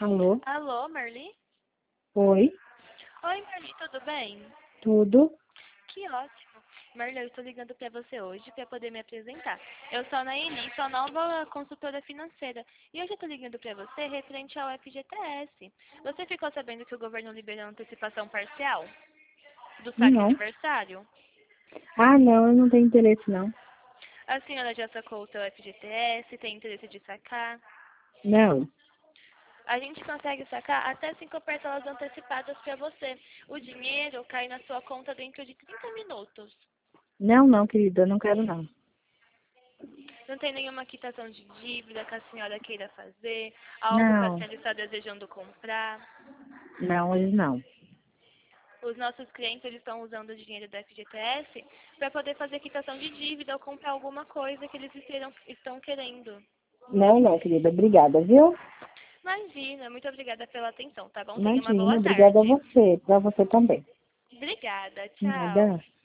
Alô? Alô, Marli? Oi? Oi, Marli, tudo bem? Tudo? Que ótimo. Marli, eu estou ligando para você hoje para poder me apresentar. Eu sou a Naeli, sou a nova consultora financeira. E hoje eu estou ligando para você referente ao FGTS. Você ficou sabendo que o governo liberou antecipação parcial do saque Não. aniversário? Ah, não, eu não tenho interesse, não. A senhora já sacou o seu FGTS? Tem interesse de sacar? Não. A gente consegue sacar até 5 parcelas antecipadas para você. O dinheiro cai na sua conta dentro de 30 minutos. Não, não, querida, eu não quero, não. Não tem nenhuma quitação de dívida que a senhora queira fazer, algo que a Não. senhora está desejando comprar. Não, hoje não. Os nossos clientes eles estão usando o dinheiro do FGTS para poder fazer quitação de dívida ou comprar alguma coisa que eles estão querendo. Não, não, querida, obrigada, viu? Imagina, muito obrigada pela atenção, tá bom? Tenha uma Imagina, boa obrigada a tarde. você, pra você também. Obrigada, tchau. Nada.